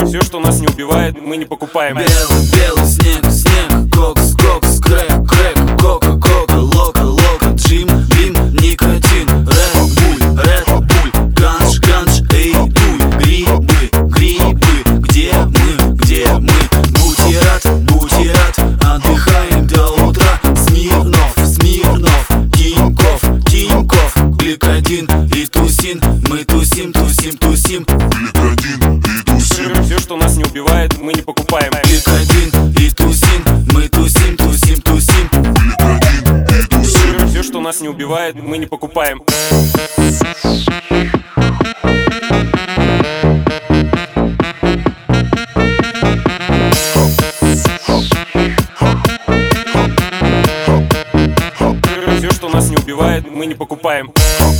Все, что нас не убивает, мы не покупаем. Белый снег, кокс, крэк, кока, лока, джим, бим, никотин, Red Bull, ганш, эй, дуй, грибы, где мы, бутерат, отдыхаем до утра, Смирнов, Тиньков, Гликодин и тусин, мы тусим, Гликодин и тусим. Все, что нас не убивает, мы не покупаем. Гликодин и тусин, мы тусим, Гликодин и тусим. Все, что нас не убивает, мы не покупаем. Все, что нас не убивает, мы не покупаем.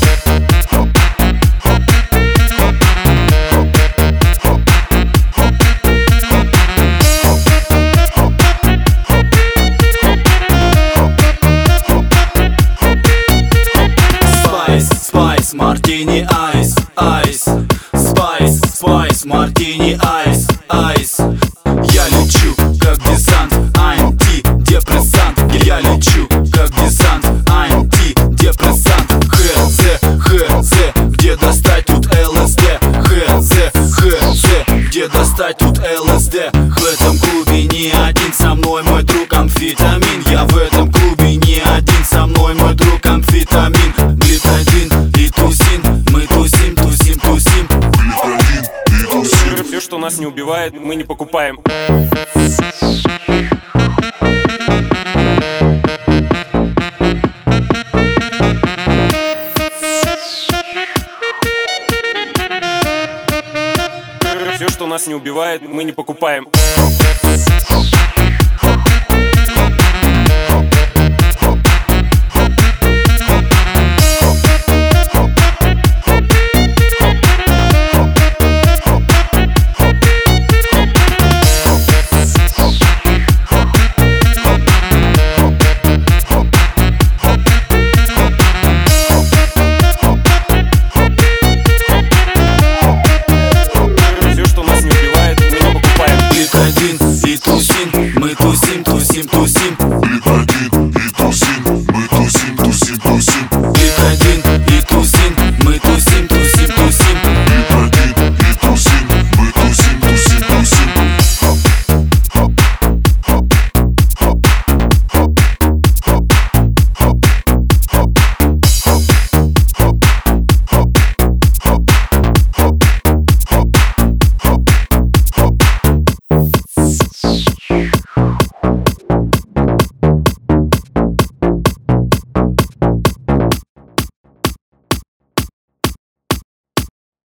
Спайс, мартини, айс, спайс, мартини, айс. Я лечу, как десант, антидепрессант. Я лечу, как десант, антидепрессант. Хз, где достать тут ЛСД? Хз, где достать тут ЛСД? В этом клубе не один со мной мой друг амфетамин. Я в этом клубе не один со мной мой друг амфетамин. Гликодин и тусин, мы тусим. Гликодин и тусим. Все, что нас не убивает, мы не покупаем. Все, что нас не убивает, мы не покупаем.